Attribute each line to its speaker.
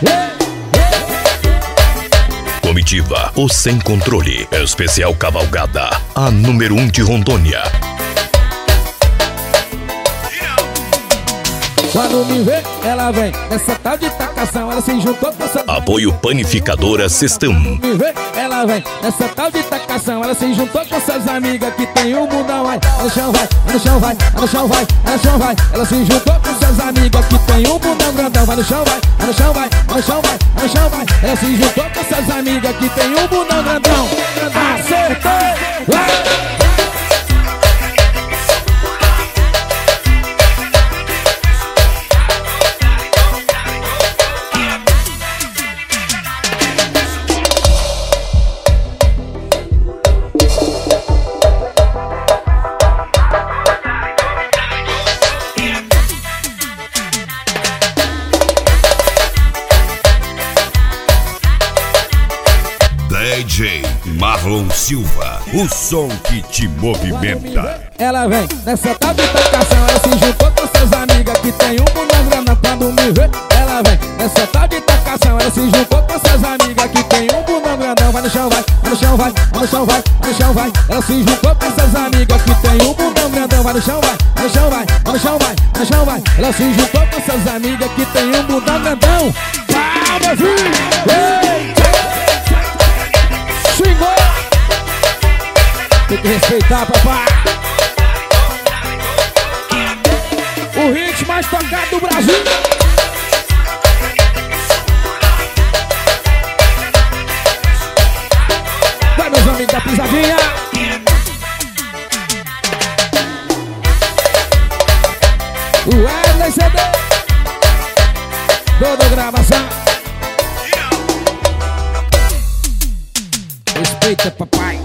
Speaker 1: Comitiva, o Sem Controle, especial cavalgada, a número 1 de Rondônia.
Speaker 2: Quando me vê, ela vem nessa tal de tacação, ela se juntou com essa...
Speaker 1: Apoio Panificadora Cestão.
Speaker 2: Me vê, ela vem nessa tal de tacação, ela se juntou com essas amigas que tem um bundão, vai no chão, vai no chão, vai no chão, vai no chão, vai. Ela se juntou com essas amigas que tem um bundão grandão, vai no chão, vai no chão, vai no chão, vai no chão, vai. Ela se juntou com essas amigas que tem um bundão grandão. Acertou, vai.
Speaker 3: DJ Marlon Silva, o som que te movimenta.
Speaker 2: Ela vem nessa tal de tacação, ela se juntou com suas amigas que tem um bundão grandão. Quando me vê, ela vem nessa tal de tacação, ela se juntou com suas amigas que tem um bundão grandão. Vai no chão, vai no chão, vai no chão, vai no chão, vai. Ela se juntou com suas amigas que tem um bundão grandão. Vai no chão, vai no chão, vai no chão, vai no chão, vai. Ela se juntou com suas amigas que tem um bundão grandão. Palmas, swingou! Tem que respeitar, papai. O hit mais tocado do Brasil. Vai, meus amigos da pisadinha. O Wesley CD toda gravação. Respeita, papai.